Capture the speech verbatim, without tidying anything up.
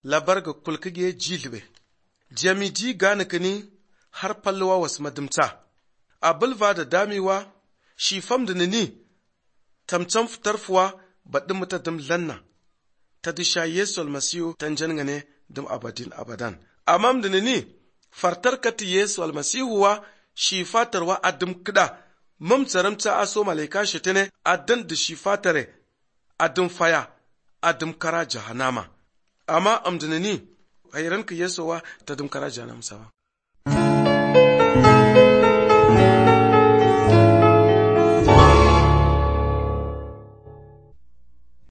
labar ga kulkige jilbe jami ji gane kini har palluwa wasu madimta a bulva da damewa shi fam da nini tamcan fitarfuwa baɗin muta dim lanna ta disha yesu almasiyu tanjan gane dim abadin abadan amam da nini fartar kati yesu almasihuwa shi fatarwa adim kida mum tsaramta aso malaika shi tene adan da shi fatare adim faya adim kara jahannama amma amdinani hayran ka yesuwa ta dim kara jahannama sawa